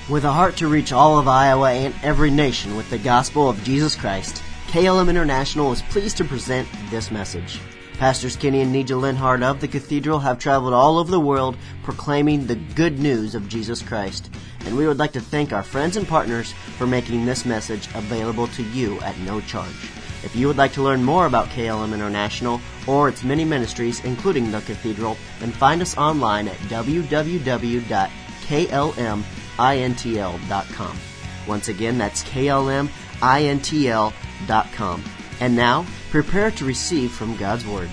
With a heart to reach all of Iowa and every nation with the gospel of Jesus Christ, KLM International is pleased to present this message. Pastors Kenny and Nija Linhart of the Cathedral have traveled all over the world proclaiming the good news of Jesus Christ. And we would like to thank our friends and partners for making this message available to you at no charge. If you would like to learn more about KLM International or its many ministries, including the Cathedral, then find us online at www.klmintl.com. Once again, that's klmintl.com. And now, prepare to receive from God's Word.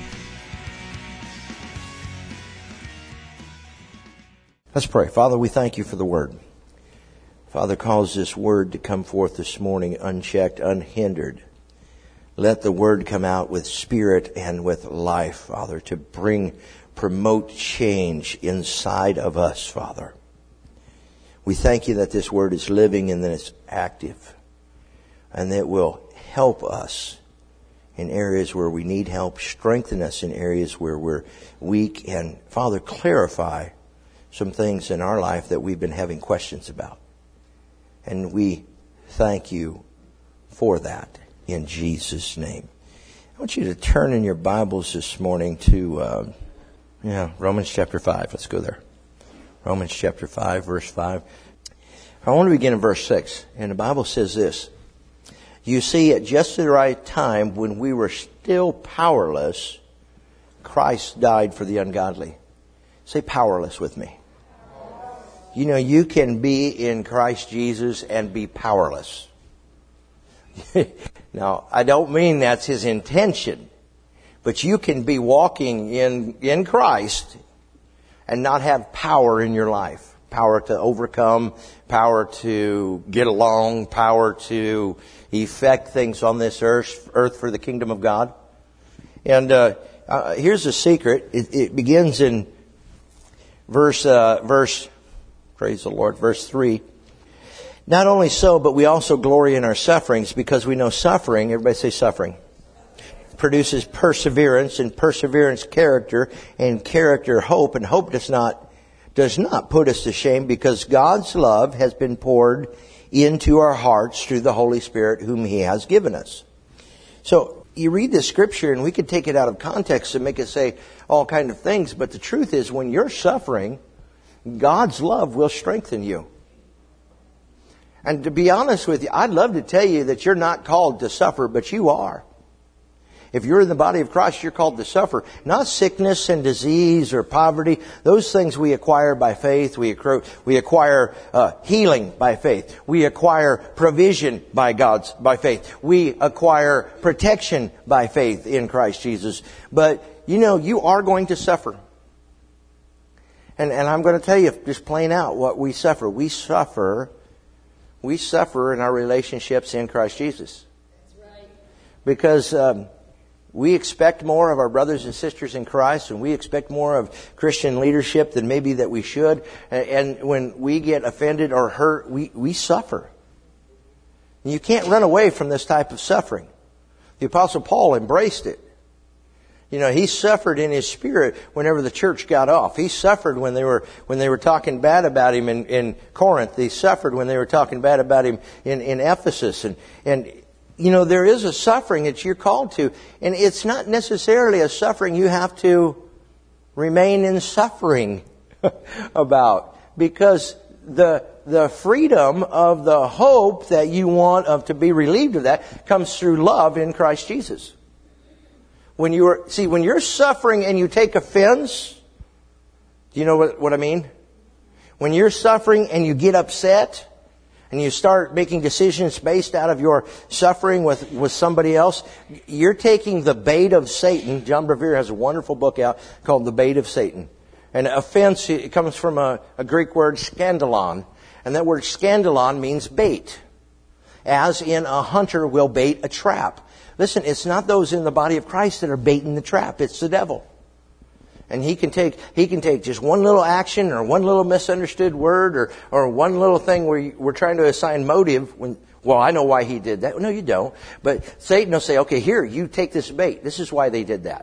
Let's pray. Father, we thank you for the Word. Father, cause this Word to come forth this morning unchecked, unhindered. Let the Word come out with spirit and with life, Father, to promote change inside of us, Father. We thank you that this Word is living and that it's active, and that it will help us in areas where we need help, strengthen us in areas where we're weak, and, Father, clarify some things in our life that we've been having questions about. And we thank you for that in Jesus' name. I want you to turn in your Bibles this morning to Romans chapter 5. Let's go there. Romans chapter 5, verse 5. I want to begin in verse 6. And the Bible says this: You see, at just the right time, when we were still powerless, Christ died for the ungodly. Say powerless with me. You know, you can be in Christ Jesus and be powerless. Now, I don't mean that's His intention, but you can be walking in Christ and not have power in your life. Power to overcome, power to get along, power to effect things on this earth for the kingdom of God. And here's the secret. It begins in verse, praise the Lord, verse 3. Not only so, but we also glory in our sufferings, because we know suffering, everybody say suffering, produces perseverance, and perseverance character, and character hope, and hope does not put us to shame, because God's love has been poured into our hearts through the Holy Spirit whom He has given us. So you read this scripture and we could take it out of context and make it say all kinds of things, but the truth is, when you're suffering, God's love will strengthen you. And to be honest with you, I'd love to tell you that you're not called to suffer, but you are. If you're in the body of Christ, you're called to suffer. Not sickness and disease or poverty. Those things we acquire by faith. We acquire healing by faith. We acquire provision by faith. We acquire protection by faith in Christ Jesus. But, you know, you are going to suffer. And I'm going to tell you just plain out what we suffer. We suffer in our relationships in Christ Jesus. That's right. Because we expect more of our brothers and sisters in Christ, and we expect more of Christian leadership than maybe that we should. And when we get offended or hurt, we suffer. And you can't run away from this type of suffering. The Apostle Paul embraced it. You know, he suffered in his spirit whenever the church got off. He suffered when they were talking bad about him in Corinth. He suffered when they were talking bad about him in Ephesus. And you know, there is a suffering that you're called to. And it's not necessarily a suffering you have to remain in suffering about. Because the freedom of the hope that you want to be relieved of that comes through love in Christ Jesus. When you're suffering and you take offense, do you know what I mean? When you're suffering and you get upset and you start making decisions based out of your suffering with somebody else, you're taking the bait of Satan. John Bevere has a wonderful book out called The Bait of Satan. And offense, it comes from a Greek word, scandalon. And that word scandalon means bait. As in, a hunter will bait a trap. Listen, it's not those in the body of Christ that are baiting the trap. It's the devil. And he can take just one little action or one little misunderstood word or one little thing where we're trying to assign motive well, I know why he did that. No, you don't. But Satan will say, okay, here, you take this bait. This is why they did that.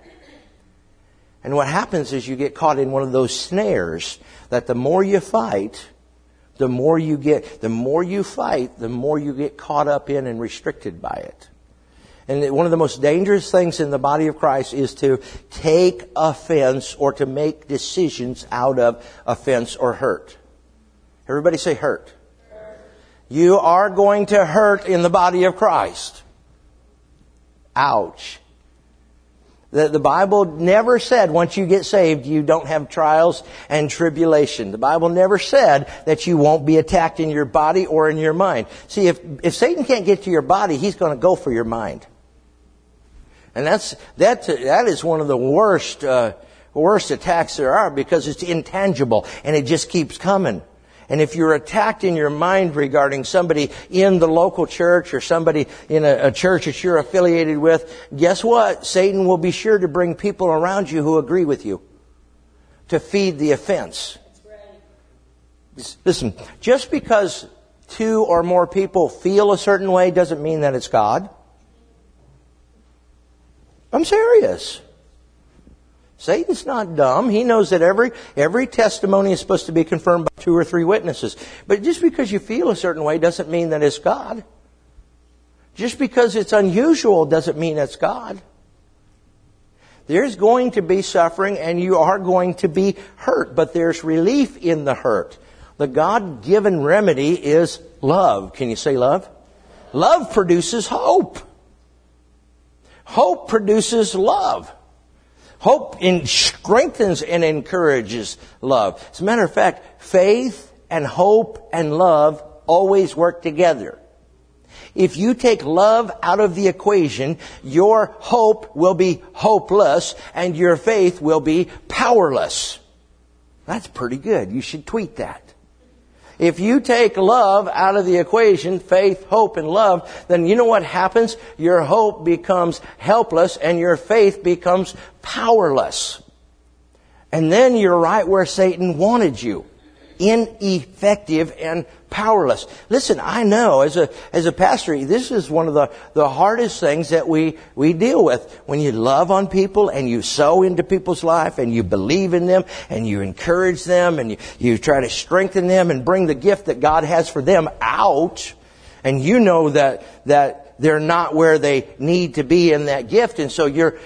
And what happens is you get caught in one of those snares that the more you fight, The more you fight, the more you get caught up in and restricted by it. And one of the most dangerous things in the body of Christ is to take offense or to make decisions out of offense or hurt. Everybody say hurt. You are going to hurt in the body of Christ. Ouch. The Bible never said once you get saved you don't have trials and tribulation. The Bible never said that you won't be attacked in your body or in your mind. See, if Satan can't get to your body, he's going to go for your mind. And that is one of the worst attacks there are, because it's intangible and it just keeps coming. And if you're attacked in your mind regarding somebody in the local church or somebody in a church that you're affiliated with, guess what? Satan will be sure to bring people around you who agree with you to feed the offense. Listen, just because 2 or more people feel a certain way doesn't mean that it's God. I'm serious. Satan's not dumb. He knows that every testimony is supposed to be confirmed by 2 or 3 witnesses. But just because you feel a certain way doesn't mean that it's God. Just because it's unusual doesn't mean it's God. There's going to be suffering and you are going to be hurt, but there's relief in the hurt. The God-given remedy is love. Can you say love? Love produces hope. Hope produces love. Hope strengthens and encourages love. As a matter of fact, faith and hope and love always work together. If you take love out of the equation, your hope will be hopeless and your faith will be powerless. That's pretty good. You should tweet that. If you take love out of the equation, faith, hope, and love, then you know what happens? Your hope becomes helpless and your faith becomes powerless. And then you're right where Satan wanted you. Ineffective and powerless. Listen, I know as a pastor, this is one of the hardest things that we deal with. When you love on people and you sow into people's life and you believe in them and you encourage them and you try to strengthen them and bring the gift that God has for them out, and you know that they're not where they need to be in that gift, and so you're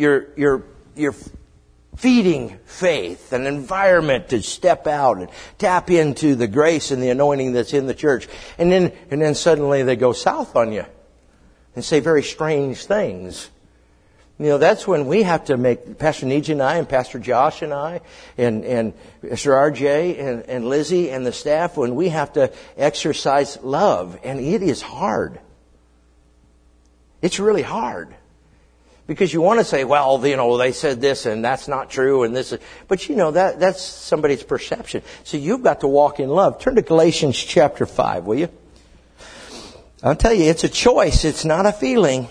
feeding faith, an environment to step out and tap into the grace and the anointing that's in the church. And then suddenly they go south on you and say very strange things. You know, that's when we have to make, Pastor Nija and I and Pastor Josh and I and Pastor RJ and Lizzie and the staff, when we have to exercise love. And it is hard. It's really hard. Because you want to say, well, you know, they said this and that's not true and this is, but you know, that's somebody's perception. So you've got to walk in love. Turn to Galatians chapter 5, will you? I'll tell you, it's a choice. It's not a feeling.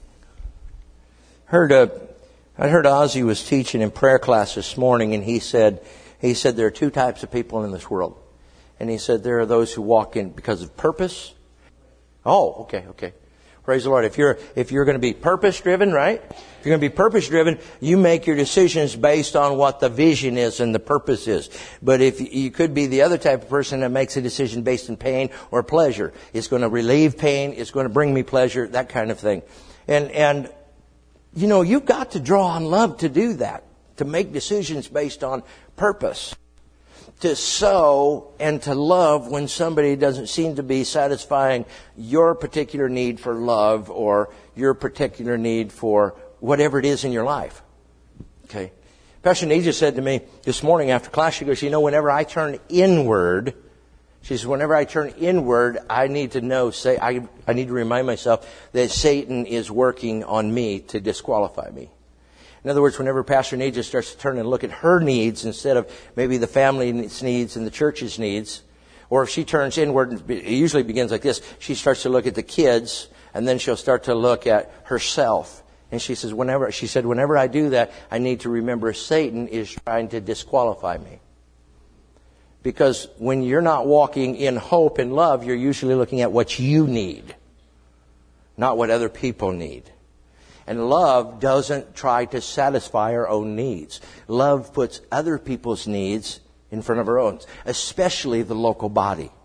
I heard Ozzy was teaching in prayer class this morning, and he said there are 2 types of people in this world. And he said there are those who walk in because of purpose. Oh, okay. Praise the Lord. If you're going to be purpose driven, right? If you're going to be purpose driven, you make your decisions based on what the vision is and the purpose is. But if you could be the other type of person that makes a decision based on pain or pleasure, it's going to relieve pain, it's going to bring me pleasure, that kind of thing. And you know, you've got to draw on love to do that, to make decisions based on purpose. To sow and to love when somebody doesn't seem to be satisfying your particular need for love or your particular need for whatever it is in your life. Okay. Pastor Nija said to me this morning after class, she goes, you know, whenever I turn inward, she says, whenever I turn inward, I need to know, I need to remind myself that Satan is working on me to disqualify me. In other words, whenever Pastor Nija starts to turn and look at her needs instead of maybe the family's needs and the church's needs, or if she turns inward, it usually begins like this, she starts to look at the kids, and then she'll start to look at herself. And she said, whenever I do that, I need to remember Satan is trying to disqualify me. Because when you're not walking in hope and love, you're usually looking at what you need, not what other people need. And love doesn't try to satisfy our own needs. Love puts other people's needs in front of our own, especially the local body.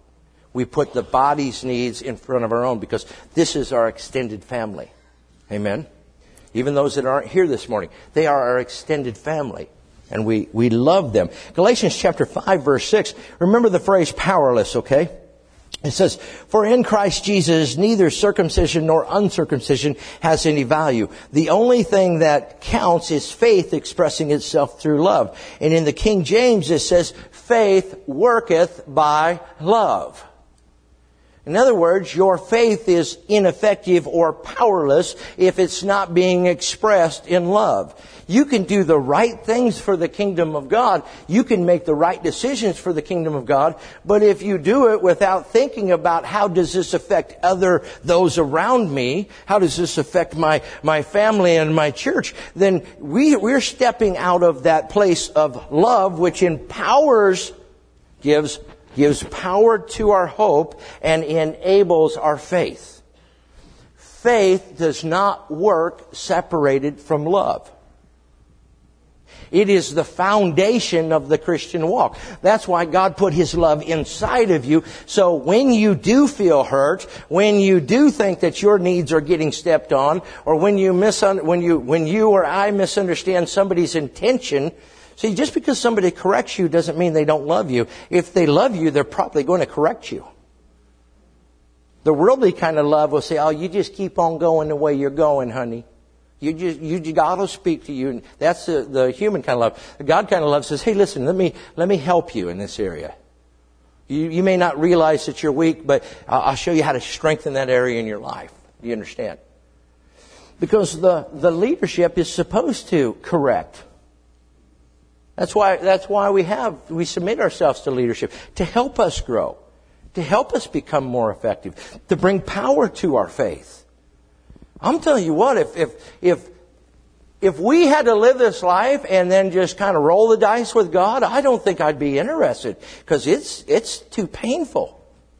We put the body's needs in front of our own because this is our extended family. Amen? Even those that aren't here this morning, they are our extended family. And we love them. Galatians chapter 5, verse 6. Remember the phrase powerless, okay? It says, for in Christ Jesus, neither circumcision nor uncircumcision has any value. The only thing that counts is faith expressing itself through love. And in the King James, it says, faith worketh by love. In other words, your faith is ineffective or powerless if it's not being expressed in love. You can do the right things for the kingdom of God. You can make the right decisions for the kingdom of God. But if you do it without thinking about how does this affect those around me, how does this affect my family and my church, then we're stepping out of that place of love, which empowers, gives power to our hope and enables our faith. Faith does not work separated from love. It is the foundation of the Christian walk. That's why God put His love inside of you. So when you do feel hurt, when you do think that your needs are getting stepped on, or when you or I misunderstand somebody's intention, see, just because somebody corrects you doesn't mean they don't love you. If they love you, they're probably going to correct you. The worldly kind of love will say, oh, you just keep on going the way you're going, honey. God will speak to you. That's the human kind of love. The God kind of love says, hey, listen, let me help you in this area. You may not realize that you're weak, but I'll show you how to strengthen that area in your life. Do you understand? Because the leadership is supposed to correct. That's why we submit ourselves to leadership, to help us grow, to help us become more effective, to bring power to our faith. I'm telling you what, if we had to live this life and then just kind of roll the dice with God, I don't think I'd be interested, because it's too painful.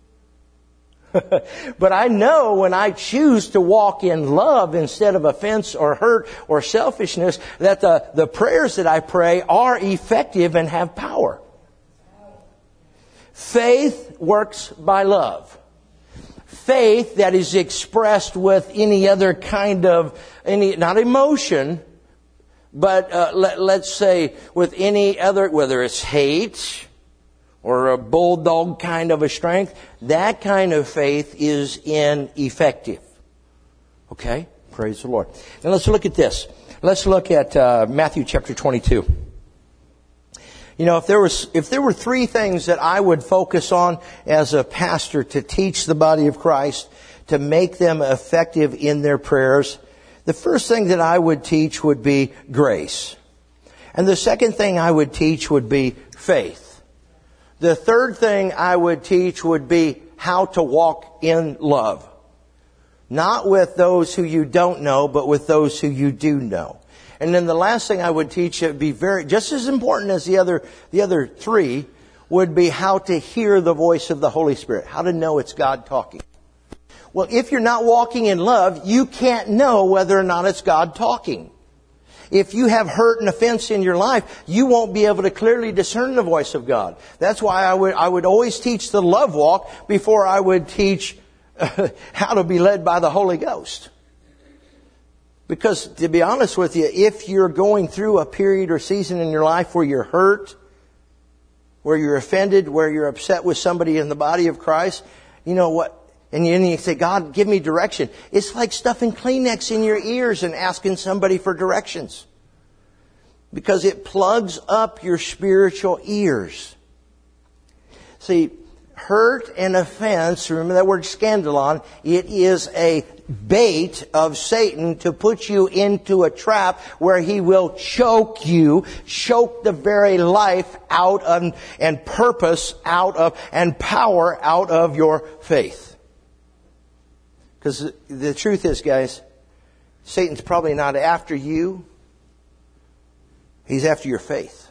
But I know when I choose to walk in love instead of offense or hurt or selfishness, that the prayers that I pray are effective and have power. Faith works by love. Faith that is expressed with any other kind of, not emotion, but let's say with any other, whether it's hate or a bulldog kind of a strength, that kind of faith is ineffective. Okay? Praise the Lord. Now let's look at this. Let's look at Matthew chapter 22. You know, if there were three things that I would focus on as a pastor to teach the body of Christ, to make them effective in their prayers, the first thing that I would teach would be grace. And the second thing I would teach would be faith. The third thing I would teach would be how to walk in love. Not with those who you don't know, but with those who you do know. And then the last thing I would teach, it would be just as important as the other three, would be how to hear the voice of the Holy Spirit. How to know it's God talking. Well, if you're not walking in love, you can't know whether or not it's God talking. If you have hurt and offense in your life, you won't be able to clearly discern the voice of God. That's why I would always teach the love walk before I would teach how to be led by the Holy Ghost. Because to be honest with you, if you're going through a period or season in your life where you're hurt, where you're offended, where you're upset with somebody in the body of Christ, you know what? And you say, God, give me direction. It's like stuffing Kleenex in your ears and asking somebody for directions. Because it plugs up your spiritual ears. See, hurt and offense, remember that word scandalon, it is a bait of Satan to put you into a trap where he will choke you, choke the very life out of, and purpose out of, and power out of your faith. Because the truth is, guys, Satan's probably not after you. He's after your faith.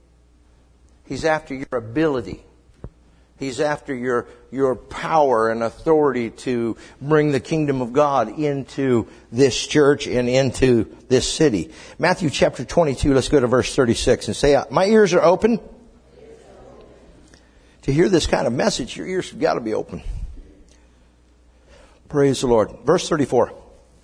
He's after your ability. He's after your power and authority to bring the kingdom of God into this church and into this city. Matthew chapter 22, let's go to verse 36 and say, my ears are open To hear this kind of message, your ears have got to be open. Praise the Lord. Verse 34.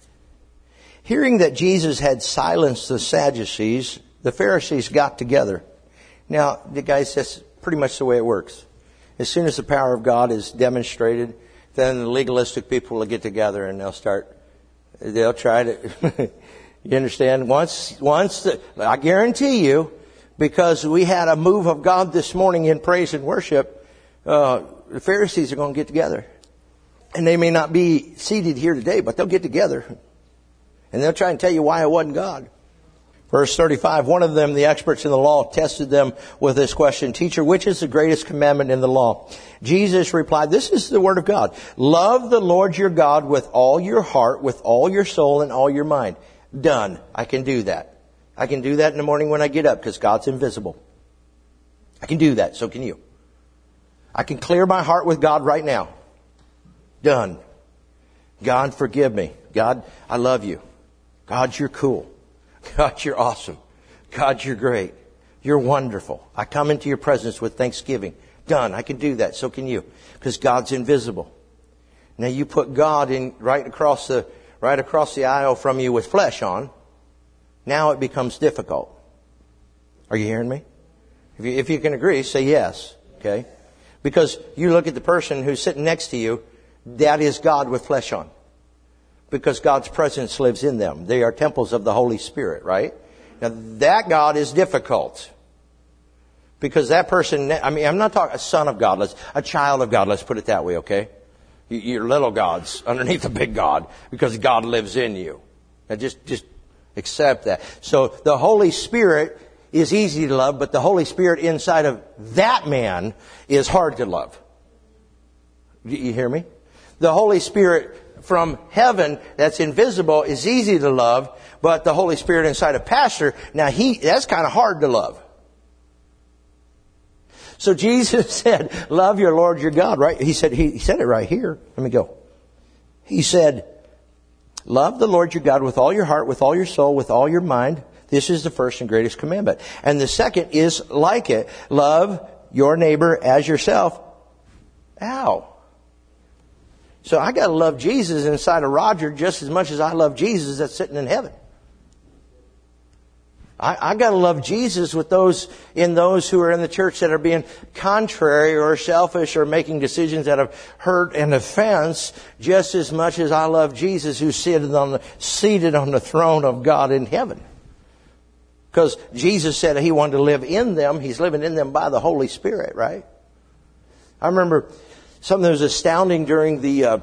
Hearing that Jesus had silenced the Sadducees, the Pharisees got together. Now, the guys, that's pretty much the way it works. As soon as the power of God is demonstrated, then the legalistic people will get together and they'll try to, you understand? I guarantee you, because we had a move of God this morning in praise and worship, the Pharisees are going to get together. And they may not be seated here today, but they'll get together. And they'll try and tell you why it wasn't God. Verse 35, one of them, the experts in the law, tested them with this question, Teacher, which is the greatest commandment in the law? Jesus replied, this is the word of God. Love the Lord your God with all your heart, with all your soul, and all your mind. Done. I can do that. I can do that in the morning when I get up because God's invisible. I can do that. So can you. I can clear my heart with God right now. Done. God, forgive me. God, I love you. God, you're cool. God, you're awesome. God, you're great. You're wonderful. I come into your presence with thanksgiving. Done. I can do that. So can you. Because God's invisible. Now you put God in right across the aisle from you with flesh on. Now it becomes difficult. Are you hearing me? If you can agree, say yes. Okay? Because you look at the person who's sitting next to you, that is God with flesh on. Because God's presence lives in them. They are temples of the Holy Spirit, right? Now that God is difficult. Because that person, I'm not talking a son of God, a child of God, let's put it that way, okay? You're little gods underneath the big God because God lives in you. Now just accept that. So the Holy Spirit is easy to love, but the Holy Spirit inside of that man is hard to love. You hear me? The Holy Spirit from heaven that's invisible is easy to love, but the Holy Spirit inside a pastor, now that's kind of hard to love. So Jesus said, love your Lord your God, right? He said it right here. Let me go. He said, love the Lord your God with all your heart, with all your soul, with all your mind. This is the first and greatest commandment. And the second is like it. Love your neighbor as yourself. Ow. So I got to love Jesus inside of Roger just as much as I love Jesus that's sitting in heaven. I got to love Jesus with those who are in the church that are being contrary or selfish or making decisions that have hurt and offense just as much as I love Jesus who's seated on the throne of God in heaven. Because Jesus said He wanted to live in them. He's living in them by the Holy Spirit, right? I remember something that was astounding during the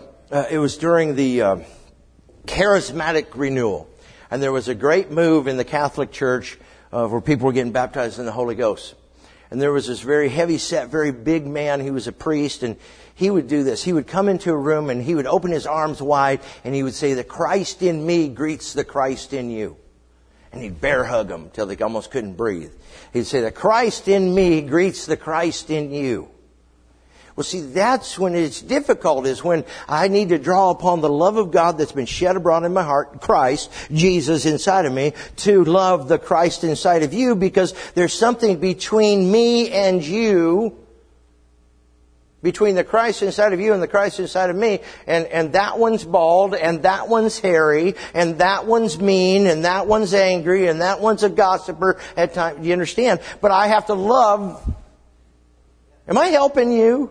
charismatic renewal. And there was a great move in the Catholic Church where people were getting baptized in the Holy Ghost. And there was this very heavy-set, very big man. He was a priest, and he would do this. He would come into a room, and he would open his arms wide, and he would say, the Christ in me greets the Christ in you. And he'd bear hug them till they almost couldn't breathe. He'd say, the Christ in me greets the Christ in you. Well, see, that's when it's difficult, is when I need to draw upon the love of God that's been shed abroad in my heart, Christ, Jesus inside of me, to love the Christ inside of you, because there's something between me and you, between the Christ inside of you and the Christ inside of me, and that one's bald, and that one's hairy, and that one's mean, and that one's angry, and that one's a gossiper at times. Do you understand? But I have to love. Am I helping you?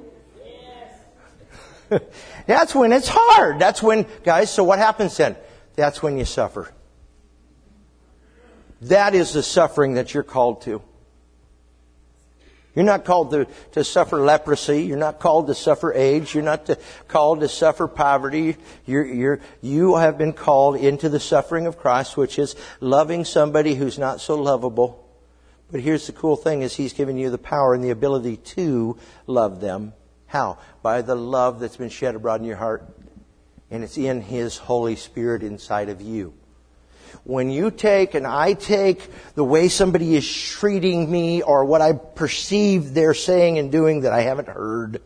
That's when it's hard. That's when, guys, so what happens then? That's when you suffer. That is the suffering that you're called to. You're not called to suffer leprosy. You're not called to suffer AIDS. You're not called to suffer poverty. You have been called into the suffering of Christ, which is loving somebody who's not so lovable. But here's the cool thing, is He's given you the power and the ability to love them. How? By the love that's been shed abroad in your heart. And it's in His Holy Spirit inside of you. When you take and I take the way somebody is treating me, or what I perceive they're saying and doing that I haven't heard,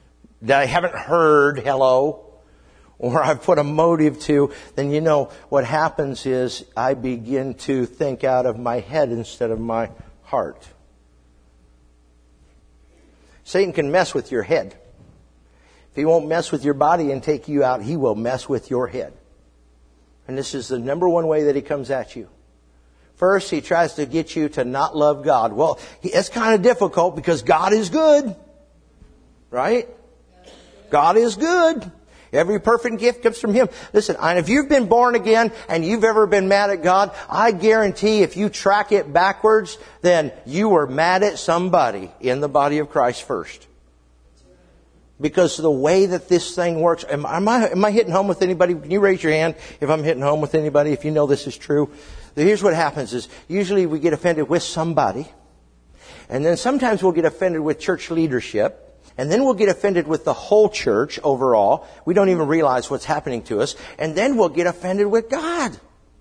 hello, or I've put a motive to, then you know what happens is I begin to think out of my head instead of my heart. Satan can mess with your head. If he won't mess with your body and take you out, he will mess with your head. And this is the number one way that he comes at you. First, he tries to get you to not love God. Well, it's kind of difficult because God is good. Right? God is good. Every perfect gift comes from Him. Listen, if you've been born again and you've ever been mad at God, I guarantee if you track it backwards, then you were mad at somebody in the body of Christ first. Because the way that this thing works, am I hitting home with anybody? Can you raise your hand if I'm hitting home with anybody, if you know this is true? Here's what happens is, usually we get offended with somebody, and then sometimes we'll get offended with church leadership, and then we'll get offended with the whole church overall. We don't even realize what's happening to us, and then we'll get offended with God.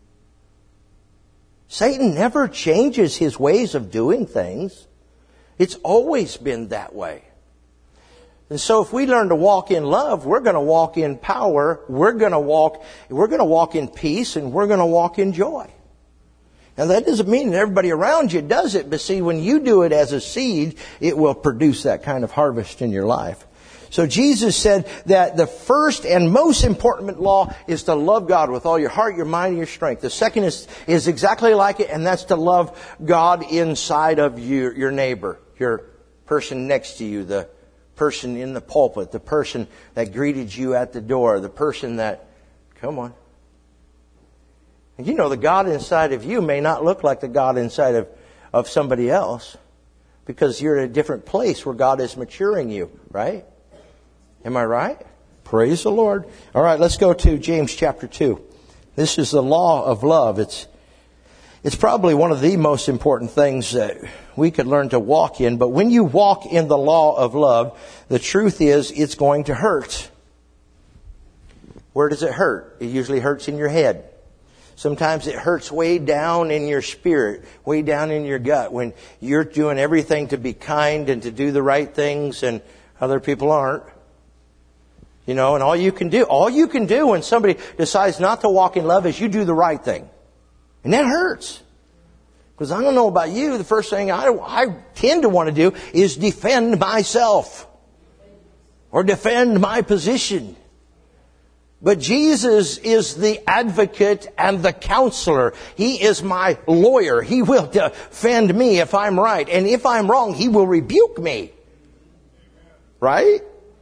Satan never changes his ways of doing things. It's always been that way. And so if we learn to walk in love, we're going to walk in power, we're going to walk in peace, and we're going to walk in joy. Now that doesn't mean that everybody around you does it, but see, when you do it as a seed, it will produce that kind of harvest in your life. So Jesus said that the first and most important law is to love God with all your heart, your mind, and your strength. The second is exactly like it, and that's to love God inside of your neighbor, your person next to you, the person in the pulpit, the person that greeted you at the door, the person that, come on. And you know, the God inside of you may not look like the God inside of somebody else, because you're in a different place where God is maturing you, right? Am I right? Praise the Lord. All right, let's go to James chapter 2. This is the law of love. It's probably one of the most important things that we could learn to walk in. But when you walk in the law of love, the truth is it's going to hurt. Where does it hurt? It usually hurts in your head. Sometimes it hurts way down in your spirit, way down in your gut, when you're doing everything to be kind and to do the right things and other people aren't. You know, and all you can do when somebody decides not to walk in love is you do the right thing. And that hurts. Because I don't know about you, the first thing I tend to want to do is defend myself. Or defend my position. But Jesus is the advocate and the counselor. He is my lawyer. He will defend me if I'm right. And if I'm wrong, He will rebuke me. Right?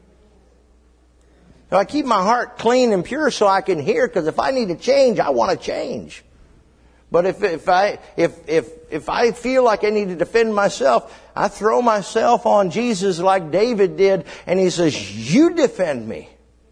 So I keep my heart clean and pure so I can hear, because if I need to change, I want to change. But if I feel like I need to defend myself, I throw myself on Jesus like David did, and he says, "You defend me."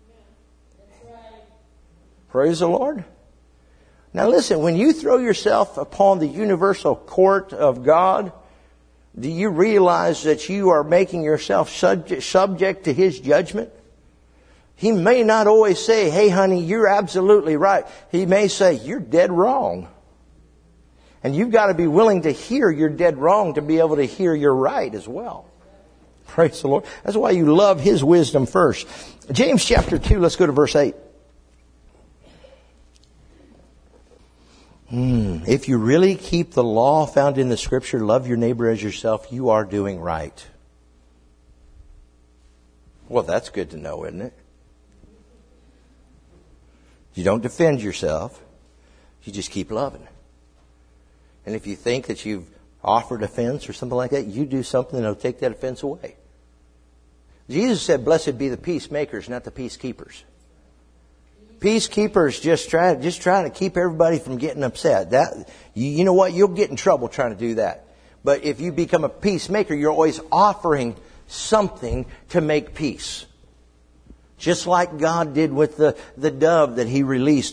Praise the Lord. Now listen, when you throw yourself upon the universal court of God, do you realize that you are making yourself subject to His judgment? He may not always say, "Hey honey, you're absolutely right." He may say, "You're dead wrong." And you've got to be willing to hear you're dead wrong to be able to hear you're right as well. Praise the Lord. That's why you love His wisdom first. James chapter 2, let's go to verse 8. If you really keep the law found in the Scripture, love your neighbor as yourself, you are doing right. Well, that's good to know, isn't it? You don't defend yourself. You just keep loving. And if you think that you've offered offense or something like that, you do something that will take that offense away. Jesus said, "Blessed be the peacemakers, not the peacekeepers." Peacekeepers just trying to keep everybody from getting upset. You know what? You'll get in trouble trying to do that. But if you become a peacemaker, you're always offering something to make peace. Just like God did with the dove that He released,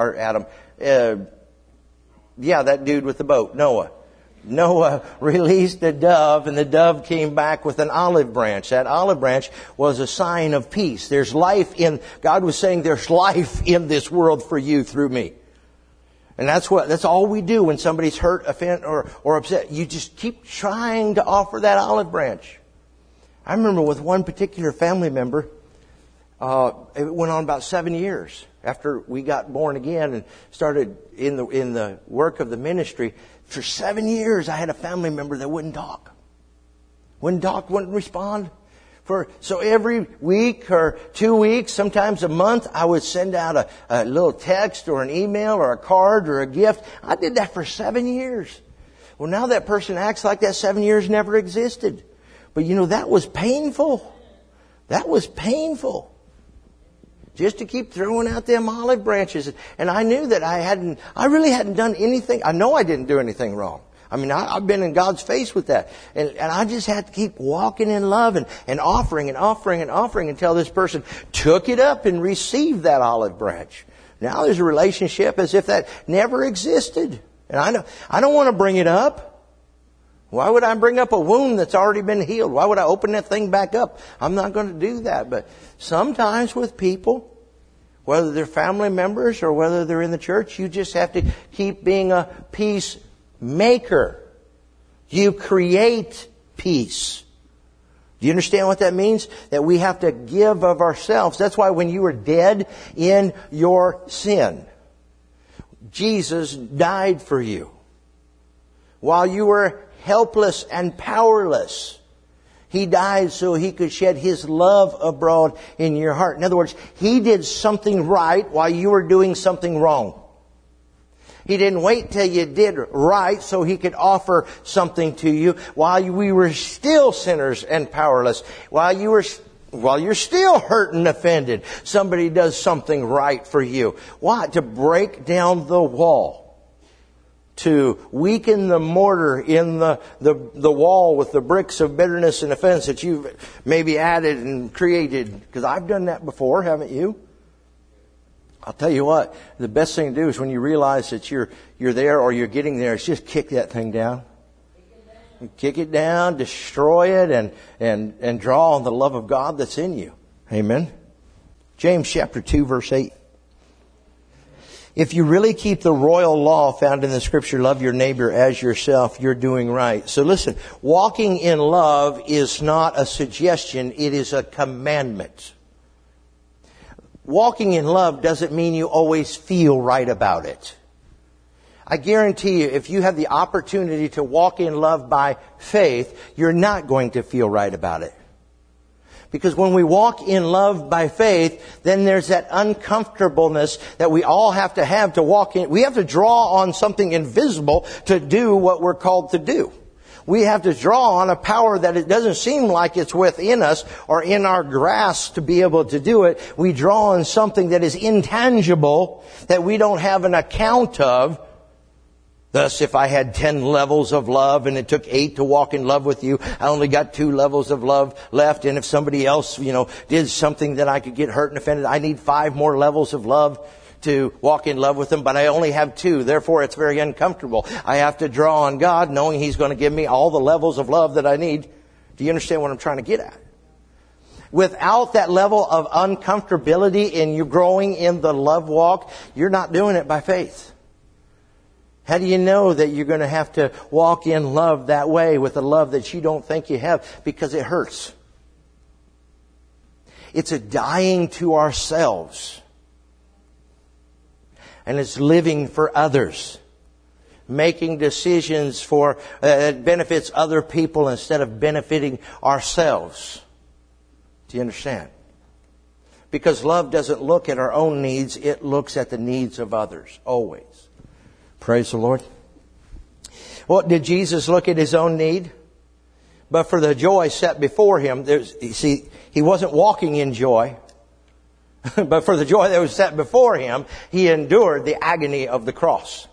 that dude with the boat, Noah. Noah released a dove, and the dove came back with an olive branch. That olive branch was a sign of peace. There's life God was saying there's life in this world for you through me. And that's all we do when somebody's hurt, offended, or upset. You just keep trying to offer that olive branch. I remember with one particular family member, it went on about 7 years after we got born again and started in the work of the ministry. For 7 years, I had a family member that wouldn't talk. Wouldn't respond. So every week or 2 weeks, sometimes a month, I would send out a little text or an email or a card or a gift. I did that for 7 years. Well, now that person acts like that 7 years never existed. But that was painful. That was painful. Just to keep throwing out them olive branches. And I knew that I really hadn't done anything. I know I didn't do anything wrong. I mean, I've been in God's face with that. And I just had to keep walking in love and offering until this person took it up and received that olive branch. Now there's a relationship as if that never existed. And I don't want to bring it up. Why would I bring up a wound that's already been healed? Why would I open that thing back up? I'm not going to do that. But sometimes with people, whether they're family members or whether they're in the church, you just have to keep being a peacemaker. You create peace. Do you understand what that means? That we have to give of ourselves. That's why when you were dead in your sin, Jesus died for you. While you were helpless and powerless, He died so He could shed His love abroad in your heart. In other words, He did something right while you were doing something wrong. He didn't wait till you did right so He could offer something to you while we were still sinners and powerless. While you're still hurt and offended, somebody does something right for you. Why? To break down the wall. To weaken the mortar in the wall with the bricks of bitterness and offense that you've maybe added and created. Because I've done that before, haven't you? I'll tell you what, the best thing to do is when you realize that you're there or you're getting there, is just kick that thing down. Kick it down, destroy it, and draw on the love of God that's in you. Amen. James chapter 2, verse 8. If you really keep the royal law found in the Scripture, love your neighbor as yourself, you're doing right. So listen, walking in love is not a suggestion, it is a commandment. Walking in love doesn't mean you always feel right about it. I guarantee you, if you have the opportunity to walk in love by faith, you're not going to feel right about it. Because when we walk in love by faith, then there's that uncomfortableness that we all have to walk in. We have to draw on something invisible to do what we're called to do. We have to draw on a power that it doesn't seem like it's within us or in our grasp to be able to do it. We draw on something that is intangible, that we don't have an account of. Thus, if I had 10 levels of love and it took 8 to walk in love with you, I only got 2 levels of love left. And if somebody else, did something that I could get hurt and offended, I need 5 more levels of love to walk in love with them. But I only have 2. Therefore, it's very uncomfortable. I have to draw on God knowing He's going to give me all the levels of love that I need. Do you understand what I'm trying to get at? Without that level of uncomfortability in you growing in the love walk, you're not doing it by faith. How do you know that you're going to have to walk in love that way with a love that you don't think you have? Because it hurts. It's a dying to ourselves. And it's living for others. Making decisions for that benefits other people instead of benefiting ourselves. Do you understand? Because love doesn't look at our own needs. It looks at the needs of others. Always. Praise the Lord. Well, did Jesus look at His own need? But for the joy set before Him, He wasn't walking in joy. But for the joy that was set before Him, He endured the agony of the cross.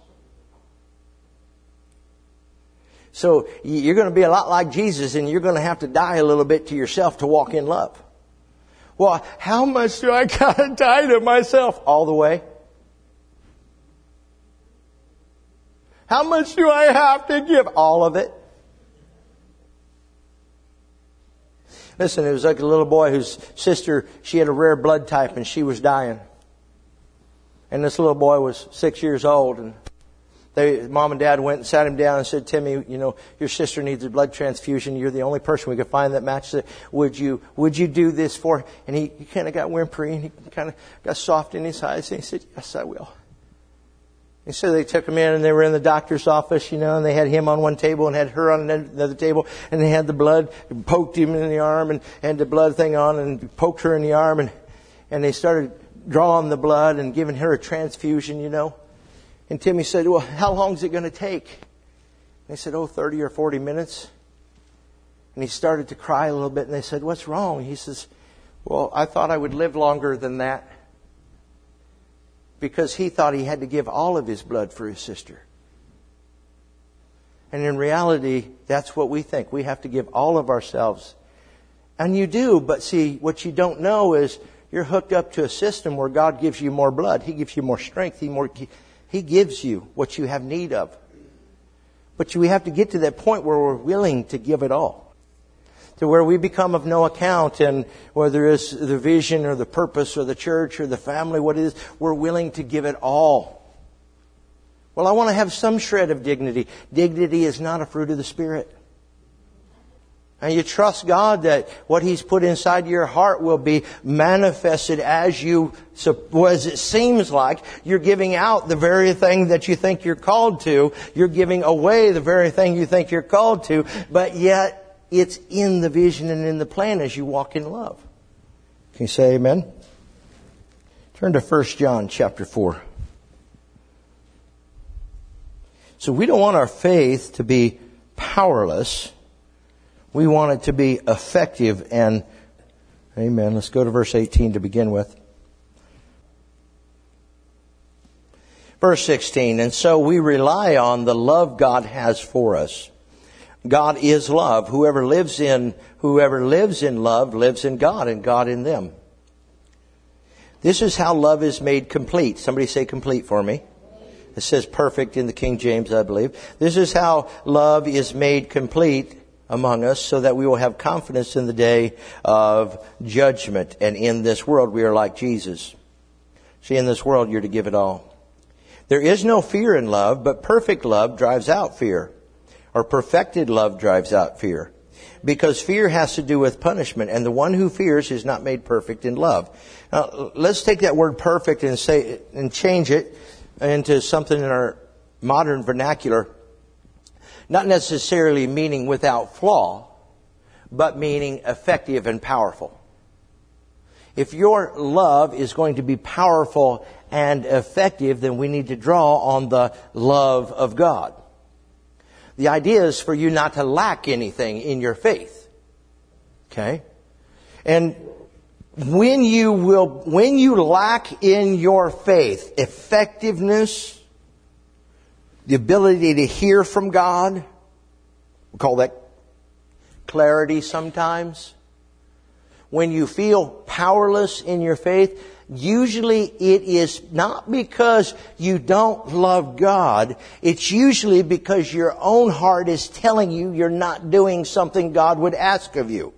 So you're going to be a lot like Jesus, and you're going to have to die a little bit to yourself to walk in love. Well, how much do I got to die to myself? All the way. How much do I have to give? All of it. Listen, it was like a little boy whose sister, she had a rare blood type and she was dying. And this little boy was 6 years old, and Mom and Dad went and sat him down and said, Timmy, your sister needs a blood transfusion. You're the only person we could find that matches it. Would you do this for her? And he kind of got whimpery and he kind of got soft in his eyes and he said, yes, I will. And so they took him in, and they were in the doctor's office, and they had him on one table and had her on another table, and they had the blood, poked him in the arm and had the blood thing on and poked her in the arm, and they started drawing the blood and giving her a transfusion, And Timmy said, well, how long is it going to take? And they said, 30 or 40 minutes. And he started to cry a little bit, and they said, what's wrong? He says, well, I thought I would live longer than that. Because he thought he had to give all of his blood for his sister. And in reality, that's what we think. We have to give all of ourselves. And you do, but see, what you don't know is you're hooked up to a system where God gives you more blood. He gives you more strength. He gives you what you have need of. But we have to get to that point where we're willing to give it all. To where we become of no account, and whether it's the vision or the purpose or the church or the family, what it is, we're willing to give it all. Well, I want to have some shred of dignity. Dignity is not a fruit of the Spirit. And you trust God that what He's put inside your heart will be manifested as it seems like you're giving out the very thing that you think you're called to. You're giving away the very thing you think you're called to, but yet it's in the vision and in the plan as you walk in love. Can you say amen? Turn to 1 John chapter 4. So we don't want our faith to be powerless. We want it to be effective and, amen. Let's go to verse 18 to begin with. Verse 16, and so we rely on the love God has for us. God is love. Whoever lives in love lives in God and God in them. This is how love is made complete. Somebody say complete for me. It says perfect in the King James, I believe. This is how love is made complete among us, so that we will have confidence in the day of judgment. And in this world we are like Jesus. See, in this world you're to give it all. There is no fear in love, but perfect love drives out fear. Or perfected love drives out fear. Because fear has to do with punishment, and the one who fears is not made perfect in love. Now, let's take that word perfect and change it into something in our modern vernacular. Not necessarily meaning without flaw, but meaning effective and powerful. If your love is going to be powerful and effective, then we need to draw on the love of God. The idea is for you not to lack anything in your faith. Okay? And when you lack in your faith effectiveness, the ability to hear from God, we call that clarity sometimes. When you feel powerless in your faith, usually it is not because you don't love God. It's usually because your own heart is telling you you're not doing something God would ask of you.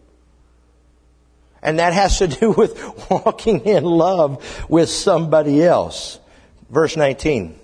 And that has to do with walking in love with somebody else. Verse 19.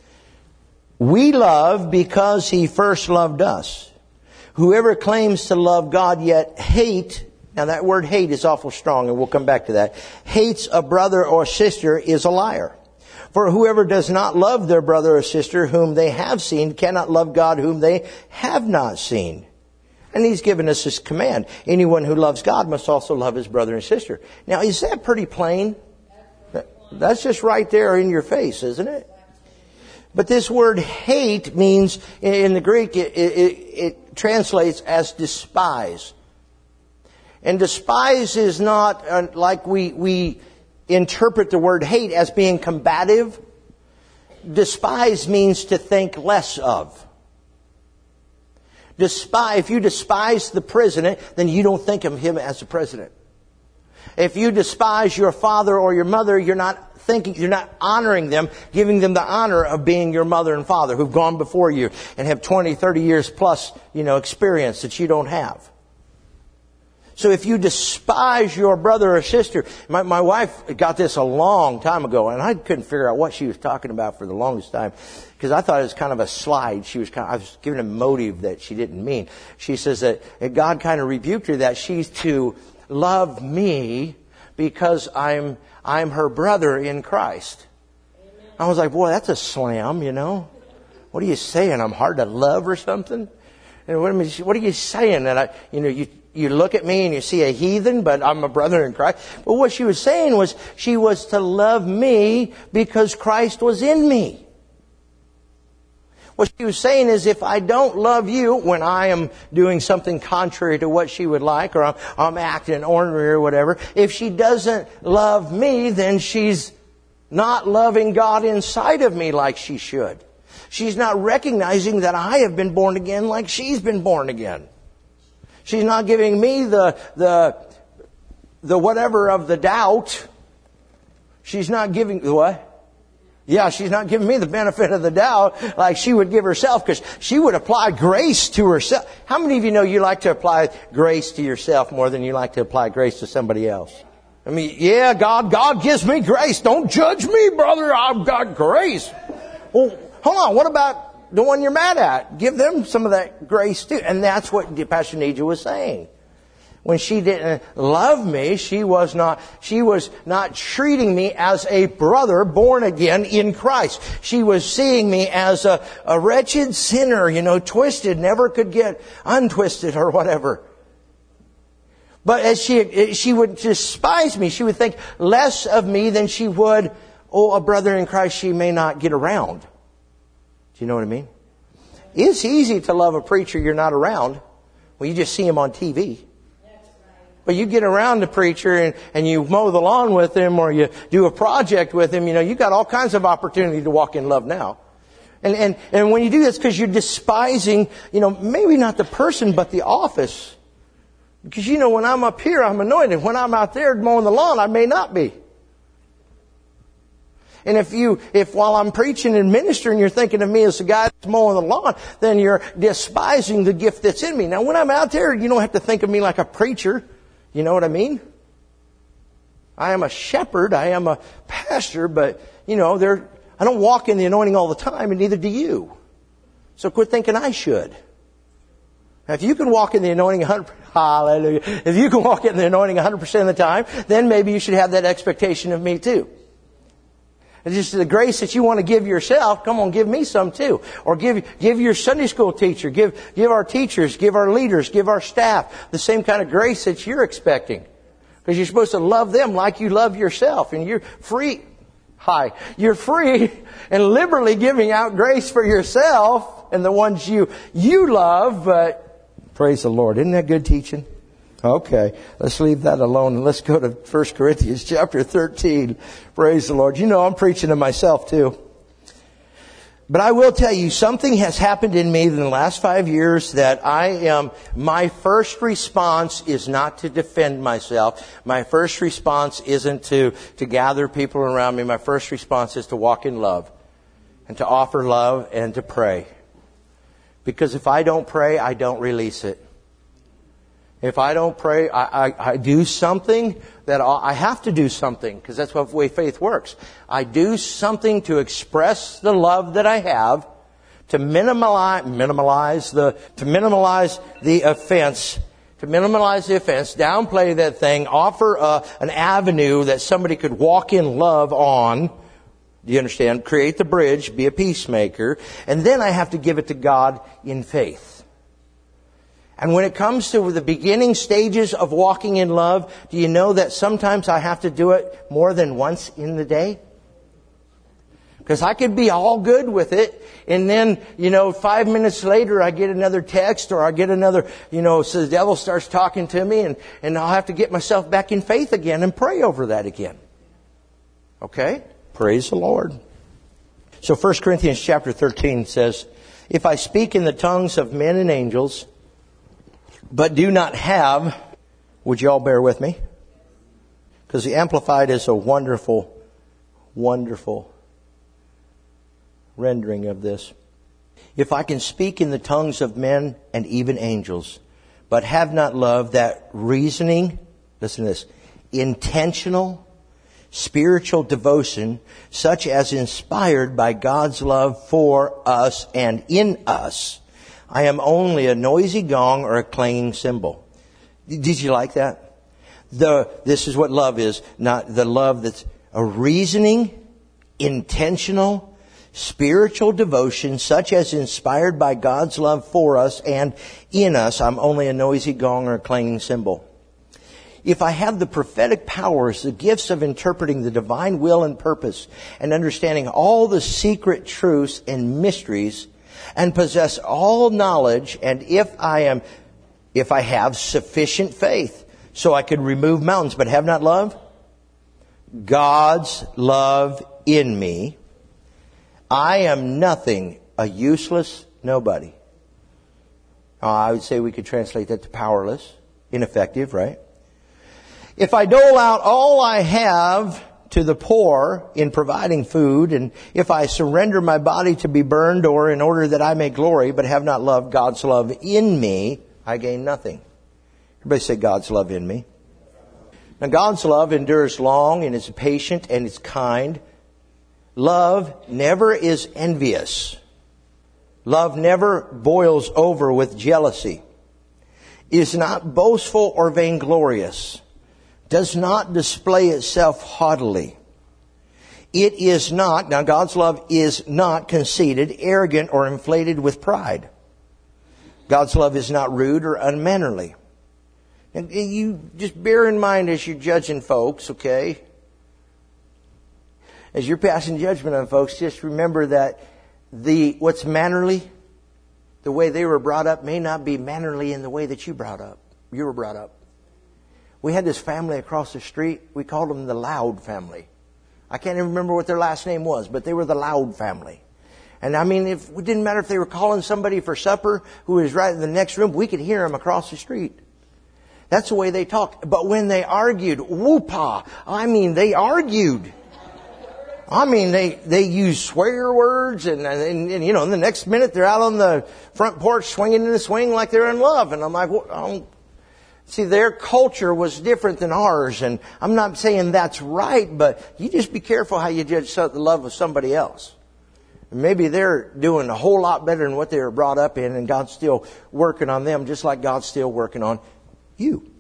We love because He first loved us. Whoever claims to love God yet hate, now that word hate is awful strong, and we'll come back to that, hates a brother or sister is a liar. For whoever does not love their brother or sister whom they have seen cannot love God whom they have not seen. And He's given us this command. Anyone who loves God must also love his brother and sister. Now, is that pretty plain? That's just right there in your face, isn't it? But this word hate means, in the Greek, it translates as despise. And despise is not like we interpret the word hate as being combative. Despise means to think less of. If you despise the president, then you don't think of him as the president. If you despise your father or your mother, you're not honoring them, giving them the honor of being your mother and father who've gone before you and have 20, 30 years plus, experience that you don't have. So if you despise your brother or sister, my wife got this a long time ago, and I couldn't figure out what she was talking about for the longest time, because I thought it was kind of a slide. I was giving a motive that she didn't mean. She says that God kind of rebuked her that she's to love me because I'm her brother in Christ. I was like, boy, that's a slam, you know. What are you saying? I'm hard to love or something? And what are you saying? That you look at me and you see a heathen, but I'm a brother in Christ. But what she was saying was she was to love me because Christ was in me. What she was saying is if I don't love you when I am doing something contrary to what she would like, or I'm acting ornery or whatever, if she doesn't love me, then she's not loving God inside of me like she should. She's not recognizing that I have been born again like she's been born again. She's not giving me the whatever of the doubt. She's not giving the what? Yeah, she's not giving me the benefit of the doubt like she would give herself, because she would apply grace to herself. How many of you know you like to apply grace to yourself more than you like to apply grace to somebody else? I mean, yeah, God gives me grace. Don't judge me, brother. I've got grace. Well, hold on. What about the one you're mad at? Give them some of that grace too. And that's what Pastor Nija was saying. When she didn't love me, she was not treating me as a brother born again in Christ. She was seeing me as a wretched sinner, twisted, never could get untwisted or whatever. But as she would despise me, she would think less of me than she would, a brother in Christ she may not get around. Do you know what I mean? It's easy to love a preacher you're not around. Well, you just see him on TV. But you get around the preacher and you mow the lawn with him, or you do a project with him, you've got all kinds of opportunity to walk in love now. And when you do this, because you're despising, maybe not the person, but the office. Because when I'm up here, I'm anointed. When I'm out there mowing the lawn, I may not be. And if while I'm preaching and ministering, you're thinking of me as the guy that's mowing the lawn, then you're despising the gift that's in me. Now, when I'm out there, you don't have to think of me like a preacher. You know what I mean? I am a shepherd. I am a pastor, but, I don't walk in the anointing all the time, and neither do you. So quit thinking I should. Now, if you can walk in the anointing 100%, hallelujah. If you can walk in the anointing 100% of the time, then maybe you should have that expectation of me too. And just the grace that you want to give yourself, come on, give me some too. Or give your Sunday school teacher, give our teachers, give our leaders, give our staff the same kind of grace that you're expecting. Because you're supposed to love them like you love yourself. And you're free. You're free and liberally giving out grace for yourself and the ones you love, but praise the Lord. Isn't that good teaching? Okay, let's leave that alone and let's go to 1 Corinthians chapter 13. Praise the Lord. I'm preaching to myself too. But I will tell you, something has happened in me in the last 5 years that my first response is not to defend myself. My first response isn't to gather people around me. My first response is to walk in love and to offer love and to pray. Because if I don't pray, I don't release it. If I don't pray, I do something that I have to do something, because that's the way faith works. I do something to express the love that I have, to minimize the offense, downplay that thing, offer an avenue that somebody could walk in love on. Do you understand? Create the bridge, be a peacemaker, and then I have to give it to God in faith. And when it comes to the beginning stages of walking in love, do you know that sometimes I have to do it more than once in the day? Because I could be all good with it, and then, 5 minutes later I get another text, or I get another, so the devil starts talking to me, and I'll have to get myself back in faith again and pray over that again. Okay? Praise the Lord. So 1 Corinthians chapter 13 says, if I speak in the tongues of men and angels, but do not have, would you all bear with me? Because the Amplified is a wonderful, wonderful rendering of this. If I can speak in the tongues of men and even angels, but have not love, that reasoning, listen to this, intentional, spiritual devotion, such as inspired by God's love for us and in us, I am only a noisy gong or a clanging cymbal. Did you like that? This is what love is. Not the love that's a reasoning, intentional, spiritual devotion such as inspired by God's love for us and in us. I'm only a noisy gong or a clanging cymbal. If I have the prophetic powers, the gifts of interpreting the divine will and purpose and understanding all the secret truths and mysteries and possess all knowledge, and if I have sufficient faith so I could remove mountains but have not love, God's love in me, I am nothing, a useless nobody. I would say we could translate that to powerless, ineffective, right? If I dole out all I have to the poor in providing food, and if I surrender my body to be burned or in order that I may glory, but have not loved God's love in me, I gain nothing. Everybody say God's love in me. Now God's love endures long and is patient and is kind. Love never is envious. Love never boils over with jealousy. Is not boastful or vainglorious. Does not display itself haughtily. It is not, now God's love is not conceited, arrogant, or inflated with pride. God's love is not rude or unmannerly. And you just bear in mind as you're judging folks, okay? As you're passing judgment on folks, just remember that what's mannerly, the way they were brought up, may not be mannerly in the way that you were brought up. We had this family across the street. We called them the Loud family. I can't even remember what their last name was, but they were the Loud family. And I mean, it didn't matter if they were calling somebody for supper who was right in the next room. We could hear them across the street. That's the way they talked. But when they argued, whoop-ah, I mean, they argued. I mean, they used swear words and you know, in the next minute they're out on the front porch swinging in the swing like they're in love. And I'm like, well, see, their culture was different than ours, and I'm not saying that's right, but you just be careful how you judge the love of somebody else. Maybe they're doing a whole lot better than what they were brought up in, and God's still working on them, just like God's still working on you.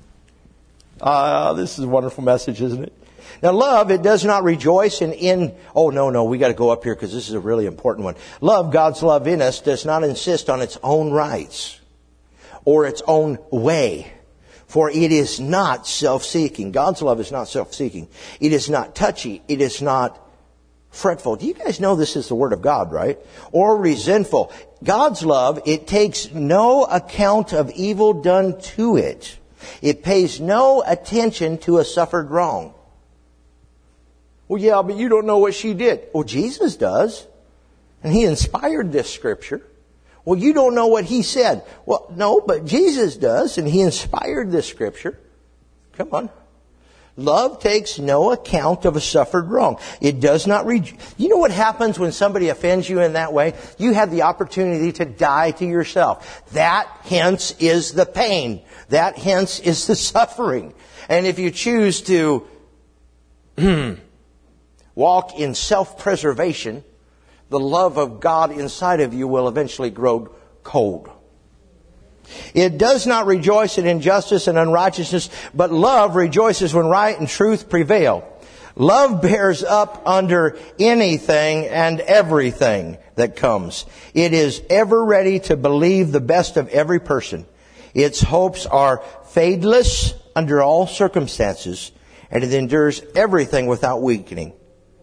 This is a wonderful message, isn't it? Now, love, it does not rejoice we got to go up here because this is a really important one. Love, God's love in us, does not insist on its own rights or its own way. For it is not self-seeking. God's love is not self-seeking. It is not touchy. It is not fretful. Do you guys know this is the Word of God, right? Or resentful. God's love, it takes no account of evil done to it. It pays no attention to a suffered wrong. Well, yeah, but you don't know what she did. Well, Jesus does. And He inspired this Scripture. Well, you don't know what He said. Well, no, but Jesus does, and He inspired this Scripture. Come on. Love takes no account of a suffered wrong. It does not You know what happens when somebody offends you in that way? You have the opportunity to die to yourself. That, hence, is the pain. That, hence, is the suffering. And if you choose to walk in self-preservation, the love of God inside of you will eventually grow cold. It does not rejoice in injustice and unrighteousness, but love rejoices when right and truth prevail. Love bears up under anything and everything that comes. It is ever ready to believe the best of every person. Its hopes are fadeless under all circumstances, and it endures everything without weakening.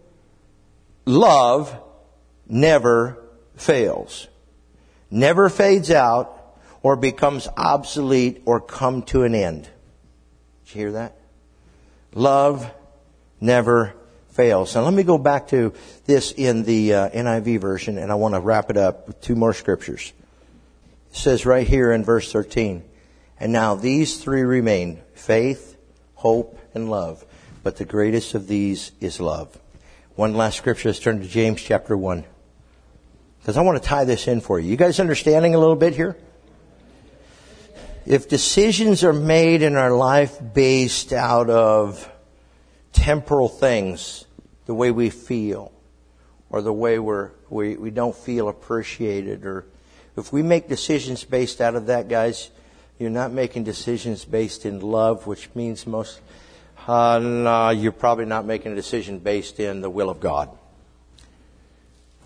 Love never fails, never fades out, or becomes obsolete or come to an end. Did you hear that? Love never fails. Now let me go back to this in the NIV version, and I want to wrap it up with two more scriptures. It says right here in verse 13, and now these three remain, faith, hope, and love. But the greatest of these is love. One last scripture. Let's turn to James chapter 1. Because I want to tie this in for you. You guys understanding a little bit here? If decisions are made in our life based out of temporal things, the way we feel, or the way we don't feel appreciated, or if we make decisions based out of that, guys, you're not making decisions based in love, which means you're probably not making a decision based in the will of God.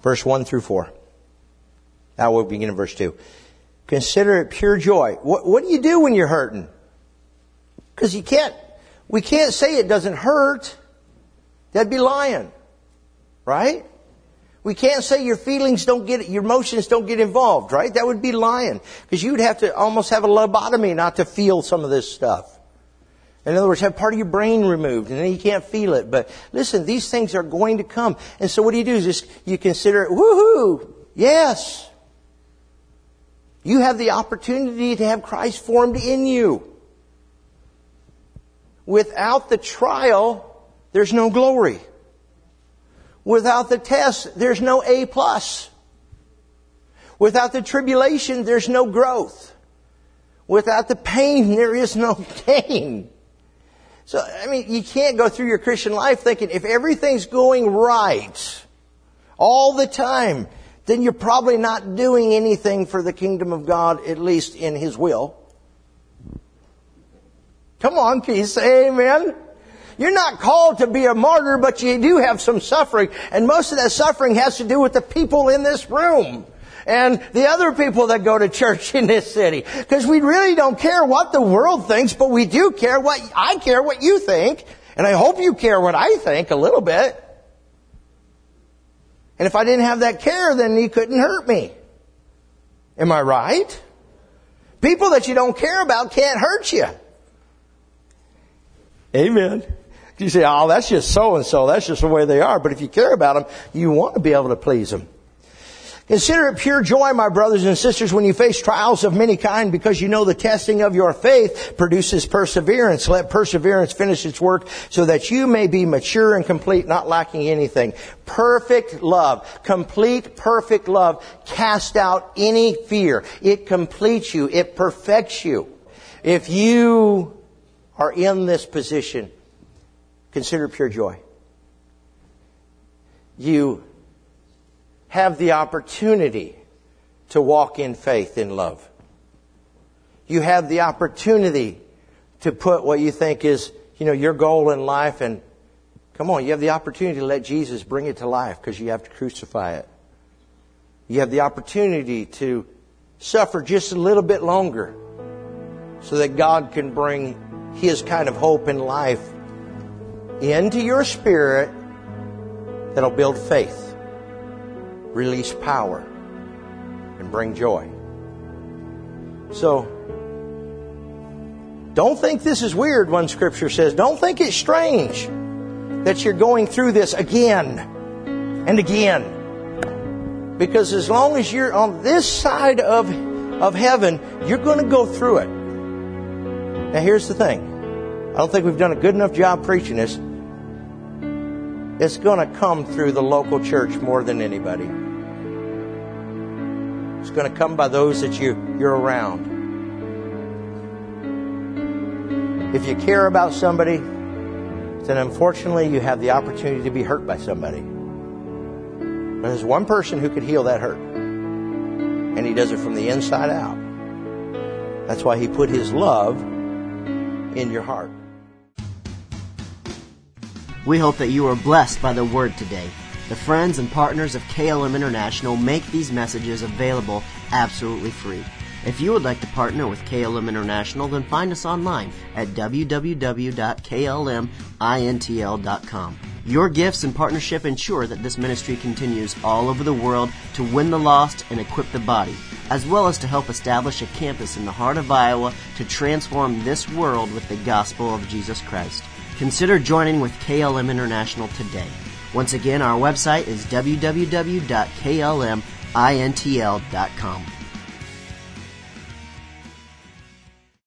Verse 1 through 4. Now we'll begin in verse 2. Consider it pure joy. What do you do when you're hurting? Because we can't say it doesn't hurt. That'd be lying. Right? We can't say your emotions don't get involved, right? That would be lying. Because you'd have to almost have a lobotomy not to feel some of this stuff. In other words, have part of your brain removed and then you can't feel it. But listen, these things are going to come. And so what do? You consider it, woohoo, yes. You have the opportunity to have Christ formed in you. Without the trial, there's no glory. Without the test, there's no A+. Without the tribulation, there's no growth. Without the pain, there is no gain. So, you can't go through your Christian life thinking if everything's going right all the time, then you're probably not doing anything for the kingdom of God, at least in His will. Come on, can you say amen? You're not called to be a martyr, but you do have some suffering. And most of that suffering has to do with the people in this room. And the other people that go to church in this city. Because we really don't care what the world thinks, but we do care I care what you think. And I hope you care what I think a little bit. And if I didn't have that care, then you couldn't hurt me. Am I right? People that you don't care about can't hurt you. Amen. You say, oh, that's just so-and-so. That's just the way they are. But if you care about them, you want to be able to please them. Consider it pure joy, my brothers and sisters, when you face trials of many kind, because you know the testing of your faith produces perseverance. Let perseverance finish its work so that you may be mature and complete, not lacking anything. Perfect love, complete perfect love, cast out any fear. It completes you. It perfects you. If you are in this position, consider pure joy. You have the opportunity to walk in faith, in love. You have the opportunity to put what you think is, your goal in life, and come on, you have the opportunity to let Jesus bring it to life because you have to crucify it. You have the opportunity to suffer just a little bit longer so that God can bring His kind of hope and life into your spirit that'll build faith, release power, and bring joy. So, don't think this is weird when Scripture says, don't think it's strange that you're going through this again and again. Because as long as you're on this side of heaven, you're going to go through it. Now here's the thing. I don't think we've done a good enough job preaching this. It's going to come through the local church more than anybody. It's going to come by those that you're around. If you care about somebody, then unfortunately you have the opportunity to be hurt by somebody. But there's one person who could heal that hurt. And He does it from the inside out. That's why He put His love in your heart. We hope that you are blessed by the Word today. The friends and partners of KLM International make these messages available absolutely free. If you would like to partner with KLM International, then find us online at www.klmintl.com. Your gifts and partnership ensure that this ministry continues all over the world to win the lost and equip the body, as well as to help establish a campus in the heart of Iowa to transform this world with the gospel of Jesus Christ. Consider joining with KLM International today. Once again, our website is www.klmintl.com.